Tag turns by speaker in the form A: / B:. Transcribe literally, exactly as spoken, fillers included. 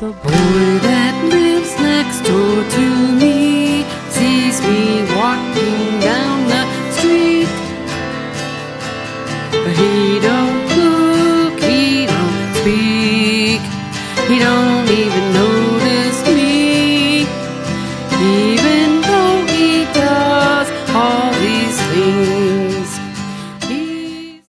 A: The boy that lives next door to me sees me walking down the street, but he don't look, he don't speak, he don't even know